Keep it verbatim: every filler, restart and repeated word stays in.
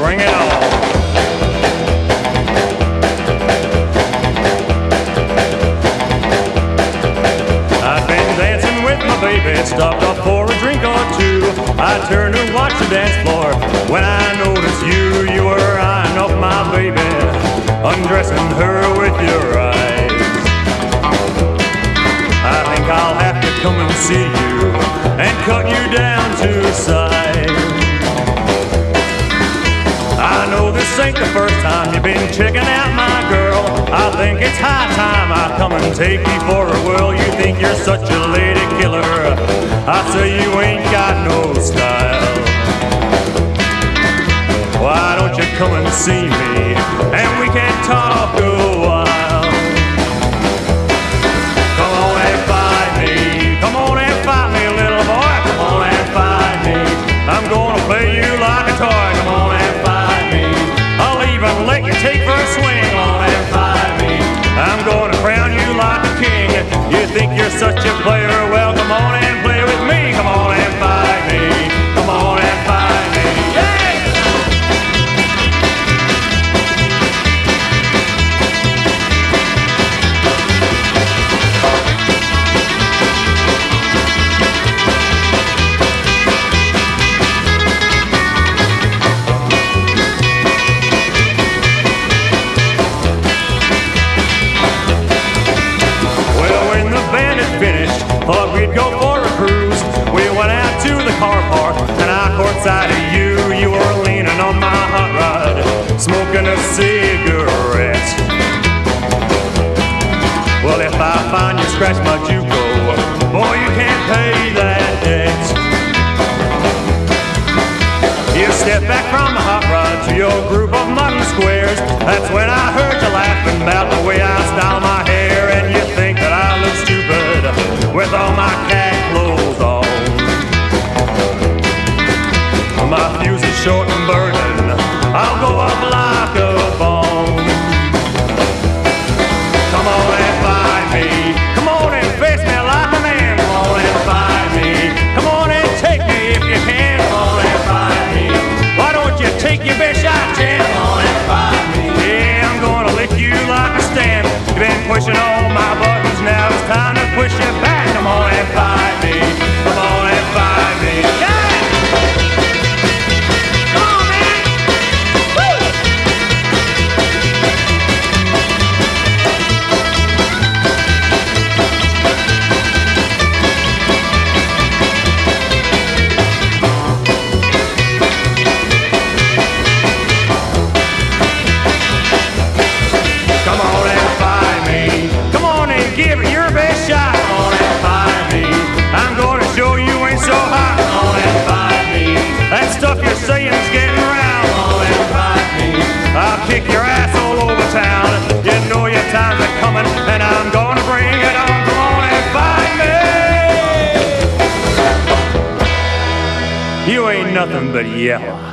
bring it on. Baby stopped up for a drink or two. I turned and watched the dance floor when I noticed you. You were eyeing up my baby, undressing her with your eyes. I think I'll have to come and see you and cut you down to size. I know this ain't the first time you've been checking out my girl. I think it's high time I come and take you for a whirl. You think you're such a lady killer, I say you ain't got no style. Why don't you come and see me, and we can talk a while. Come on and find me, come on and find me, little boy. Come on and find me, I'm gonna play you like a toy. Come on and find me, I'll even let you take first swing. Come on and find me, I'm gonna crown you like a king. You think you're such a player, well come on and play with me. Come on and find me, come on and find me, yeah! Thought we'd go for a cruise. We went out to the car park, and I caught sight of you. You were leaning on my hot rod, smoking a cigarette. Well, if I find you scratch my Juco, boy, you can't pay that debt. You stepped back from the hot rod to your group of mutton squares. That's when I heard you laughing about the way I style my hair, and you think that I look stupid with all my cat clothes on. My fuse is short and burning, I'll go up like a bomb. Come on and find me, come on and face me like a man. Come on and find me, come on and take me if you can. Come on and find me, why don't you take your best shot, champ? Come on and find me, yeah, I'm gonna lick you like a stamp. You've been pushing all my buttons, now it's time to push you back. Come on and find me, come on and find me, yeah! Come on, man! Woo! Come on and find me, come on and give it your best shot. Come on and find me, I'm gonna show you ain't so hot. Come on and find me, that stuff you're saying's getting around. Come on and find me, I'll kick your ass all over town. You know your time's a coming, and I'm gonna bring it on. Come on and find me. You ain't nothing but yellow.